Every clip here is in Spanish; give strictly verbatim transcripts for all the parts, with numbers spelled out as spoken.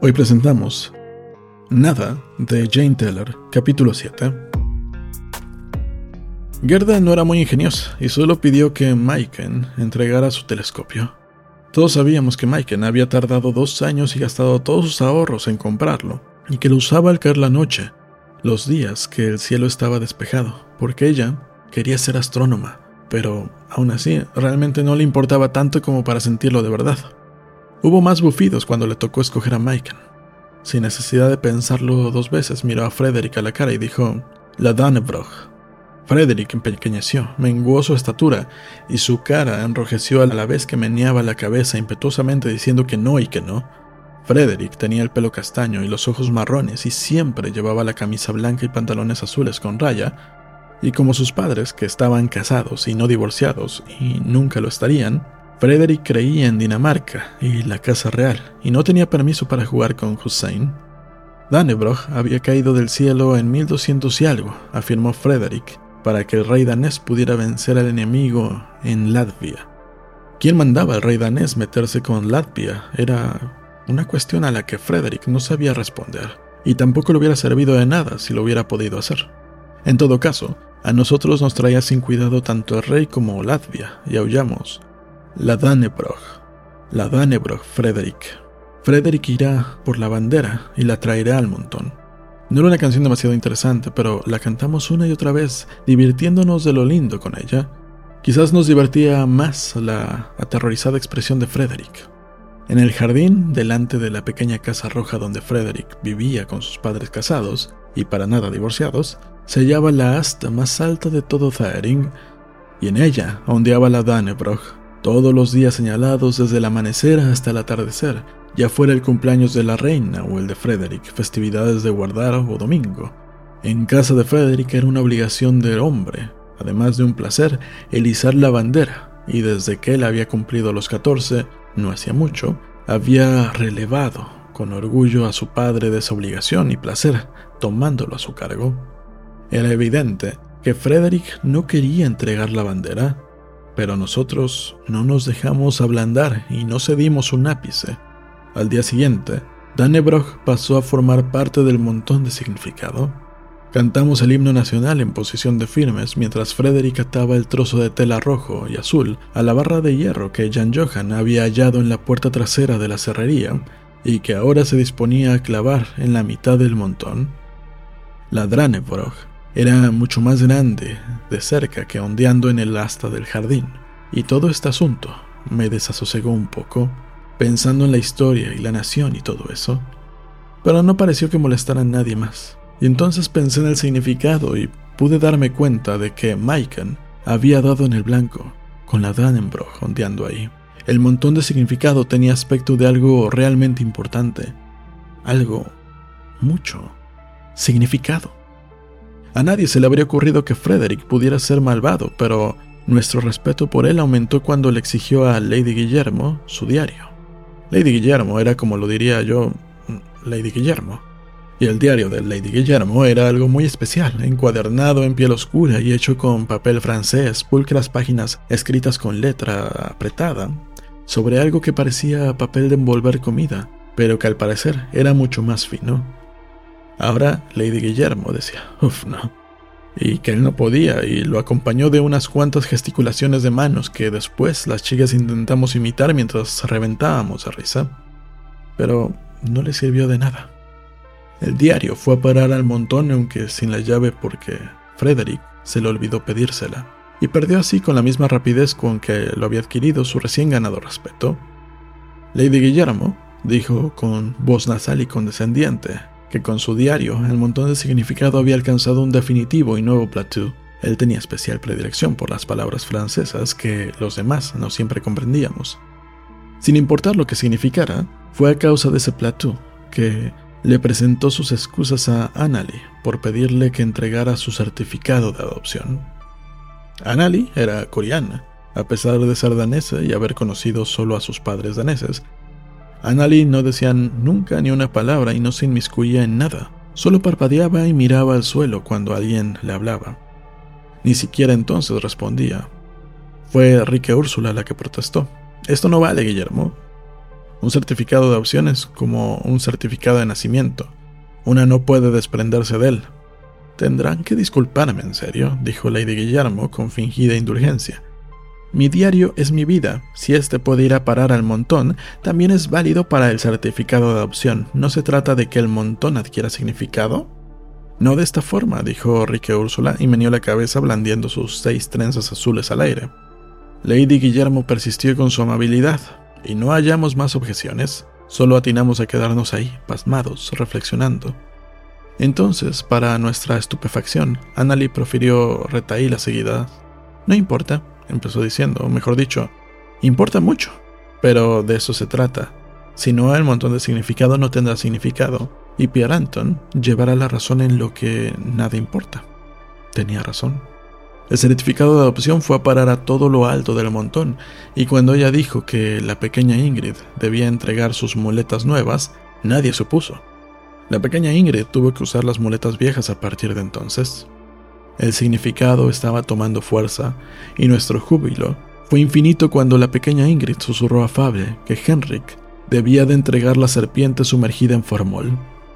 Hoy presentamos Nada de Jane Teller, capítulo siete. Gerda no era muy ingeniosa y solo pidió que Maiken entregara su telescopio. Todos sabíamos que Maiken había tardado dos años y gastado todos sus ahorros en comprarlo, y que lo usaba al caer la noche, los días que el cielo estaba despejado, porque ella quería ser astrónoma, pero aún así realmente no le importaba tanto como para sentirlo de verdad. Hubo más bufidos cuando le tocó escoger a Maiken. Sin necesidad de pensarlo dos veces, miró a Frederick a la cara y dijo: «La Dannebrog». Frederick empequeñeció, menguó su estatura, y su cara enrojeció a la vez que meneaba la cabeza impetuosamente diciendo que no y que no. Frederick tenía el pelo castaño y los ojos marrones, y siempre llevaba la camisa blanca y pantalones azules con raya, y como sus padres, que estaban casados y no divorciados, y nunca lo estarían, Frederick creía en Dinamarca y la Casa Real, y no tenía permiso para jugar con Hussein. Dannebrog había caído del cielo en mil doscientos y algo, afirmó Frederick, para que el rey danés pudiera vencer al enemigo en Latvia. ¿Quién mandaba al rey danés meterse con Latvia? Era una cuestión a la que Frederick no sabía responder, y tampoco le hubiera servido de nada si lo hubiera podido hacer. En todo caso, a nosotros nos traía sin cuidado tanto el rey como Latvia, y aullamos: «La Dannebrog, la Dannebrog, Frederick». Frederick irá por la bandera y la traerá al montón. No era una canción demasiado interesante, pero la cantamos una y otra vez, divirtiéndonos de lo lindo con ella. Quizás nos divertía más la aterrorizada expresión de Frederick. En el jardín, delante de la pequeña casa roja donde Frederick vivía con sus padres casados, y para nada divorciados, se hallaba la asta más alta de todo Thæring, y en ella ondeaba la Dannebrog, todos los días señalados desde el amanecer hasta el atardecer, ya fuera el cumpleaños de la reina o el de Frederick, festividades de guardar o domingo. En casa de Frederick era una obligación del hombre, además de un placer, el izar la bandera, y desde que él había cumplido los catorce, no hacía mucho, había relevado con orgullo a su padre de esa obligación y placer, tomándolo a su cargo. Era evidente que Frederick no quería entregar la bandera, pero nosotros no nos dejamos ablandar y no cedimos un ápice. Al día siguiente, Dannebrog pasó a formar parte del montón de significado. Cantamos el himno nacional en posición de firmes mientras Frederick ataba el trozo de tela rojo y azul a la barra de hierro que Jan Johan había hallado en la puerta trasera de la serrería y que ahora se disponía a clavar en la mitad del montón. La Dannebrog era mucho más grande de cerca que ondeando en el asta del jardín, y todo este asunto me desasosegó un poco, pensando en la historia y la nación y todo eso. Pero no pareció que molestara a nadie más, y entonces pensé en el significado y pude darme cuenta de que Maiken había dado en el blanco, con la Dannebrog ondeando ahí. El montón de significado tenía aspecto de algo realmente importante, algo mucho significado. A nadie se le habría ocurrido que Frederick pudiera ser malvado, pero nuestro respeto por él aumentó cuando le exigió a Lady Guillermo su diario. Lady Guillermo era, como lo diría yo, Lady Guillermo. Y el diario de Lady Guillermo era algo muy especial, encuadernado en piel oscura y hecho con papel francés, pulcras páginas escritas con letra apretada, sobre algo que parecía papel de envolver comida, pero que al parecer era mucho más fino. Ahora Lady Guillermo decía, uff, no, y que él no podía, y lo acompañó de unas cuantas gesticulaciones de manos que después las chicas intentamos imitar mientras reventábamos de risa, pero no le sirvió de nada. El diario fue a parar al montón, aunque sin la llave, porque Frederick se le olvidó pedírsela, y perdió así con la misma rapidez con que lo había adquirido su recién ganado respeto. Lady Guillermo dijo con voz nasal y condescendiente que con su diario el montón de significado había alcanzado un definitivo y nuevo plateau. Él tenía especial predilección por las palabras francesas que los demás no siempre comprendíamos. Sin importar lo que significara, fue a causa de ese plateau que le presentó sus excusas a Annalie por pedirle que entregara su certificado de adopción. Annalie era coreana, a pesar de ser danesa y haber conocido solo a sus padres daneses. Annalie no decía nunca ni una palabra y no se inmiscuía en nada, solo parpadeaba y miraba al suelo cuando alguien le hablaba. Ni siquiera entonces respondía. Fue Rica Úrsula la que protestó. «Esto no vale, Guillermo». Un certificado de adopción es como un certificado de nacimiento. Una no puede desprenderse de él. Tendrán que disculparme, en serio, dijo Lady Guillermo con fingida indulgencia. Mi diario es mi vida. Si este puede ir a parar al montón, también es válido para el certificado de adopción. ¿No se trata de que el montón adquiera significado? No de esta forma, dijo Rique Úrsula y meneó la cabeza blandiendo sus seis trenzas azules al aire. Lady Guillermo persistió con su amabilidad, y no hallamos más objeciones. Solo atinamos a quedarnos ahí, pasmados, reflexionando. Entonces, para nuestra estupefacción, Annalie profirió retahíla seguida. No importa, empezó diciendo, mejor dicho, importa mucho, pero de eso se trata. Si no, el montón de significado no tendrá significado, y Pierre Anton llevará la razón en lo que nada importa. Tenía razón. El certificado de adopción fue a parar a todo lo alto del montón, y cuando ella dijo que la pequeña Ingrid debía entregar sus muletas nuevas, nadie se opuso. La pequeña Ingrid tuvo que usar las muletas viejas a partir de entonces. El significado estaba tomando fuerza, y nuestro júbilo fue infinito cuando la pequeña Ingrid susurró afable que Henrik debía de entregar la serpiente sumergida en formol.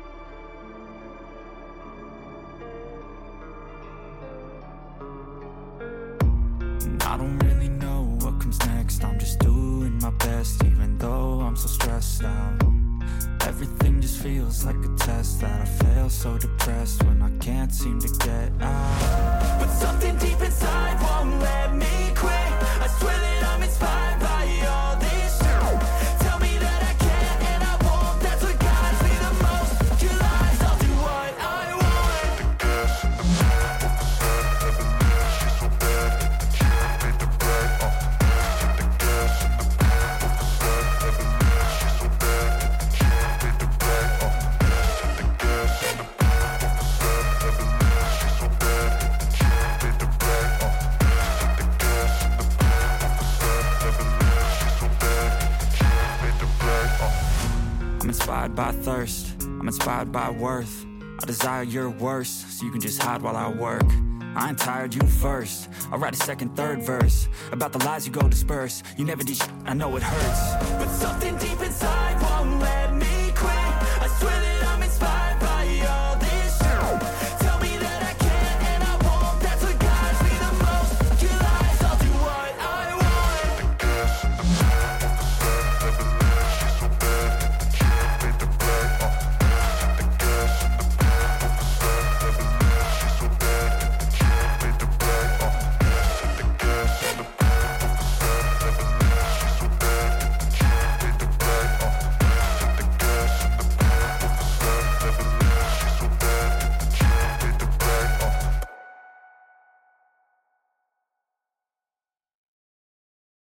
I don't really know what comes next. I'm just doing my best, even though I'm so stressed out. Everything just feels like a test that I fail, so depressed when I can't seem to get out. But something deep inside won't let me quit. I swear that I'm inspired by all this shit. Tell me that I can and I won't. That's what guides me the most. Your lies, I'll do what I want. The gas in the back of the set, never leave. She's so bad that the kid made the bed. Uh, hit the gas in the back of the set, never leave. She's so bad that the kid made the bed. Uh, hit the gas in the back of the set, never leave. She's so bad that the kid made the bed. Uh, hit the gas in the back of the set, never leave. She's so bad that the kid made the bed. Uh. I'm inspired by thirst, I'm inspired by worth. I desire your worst, so you can just hide while I work. I ain't tired, you first. I'll write a second, third verse about the lies you go disperse. You never did shit, I know it hurts, but something deep inside